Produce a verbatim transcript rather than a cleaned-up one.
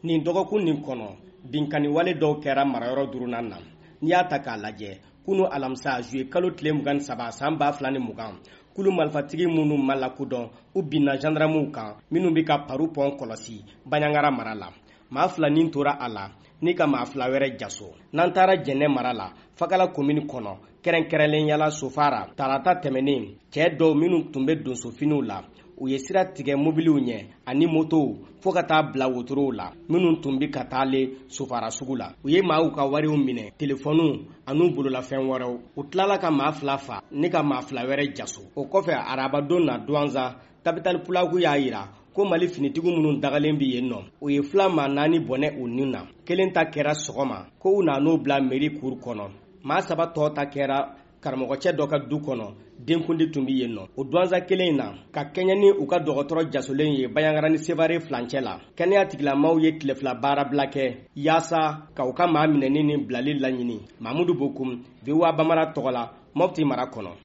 nin dɔgɔkun nin kɔnɔ binkani wale dɔw kɛra marayɔrɔ durunan na. N'i y'a ta k'a lajɛ kunu alamisa juillet kalo tile mugan ni saba san ba fila ni mugan kulu marifatigi minnu ma lakodɔn u binna gendarmew kan minnu bɛ ka paru pɔn kɔlɔsi Baɲangara mara la. Maa fila nin tora a la ni ka maa fila wɛrɛ jaso. N'an taara Jɛnɛ mara la Fakala commune kɔnɔ kɛrɛnkɛrɛnlen yala Sofara tarata tɛmɛnen cɛ dɔw minnu tun bɛ donsofiniw la u ye sira tigɛ mobiliw ɲɛ ani motow fo ka taa bila wotorow la minnu tun bɛ ka taale Sofara sugu la. U ye maaw ka wariw minɛ telefɔniw an'u bololafɛn wɛrɛw. U tilala ka maa fila fa ni ka maa fila wɛrɛ jaso. O kɔfɛ arabadon na Douanza capital Pulaku y'a yira ko Mali finitigiw minnu dagalen bɛ yen nɔ u ye fila maa naani bɔnɛ u nin na. Kelen ta kɛra sɔgɔma ko u nan'o bila mairie cour kɔnɔ. Maa saba tɔ ta kɛra karamɔgɔcɛ dɔ ka du kɔnɔ denkundi tun bɛ yen nɔ. O Douanza kelen in na ka kɛɲɛ ni u ka dɔgɔtɔrɔ jasolen ye Baɲangara ni Sevare filancɛ la. Kɛnɛya tigilamaw ye tile fila baara bila kɛ yaasa ka u ka maa minɛni ni bilali laɲini. Mamudu Bokum V O A Bamara tɔgɔ la Mopti mara kɔnɔ.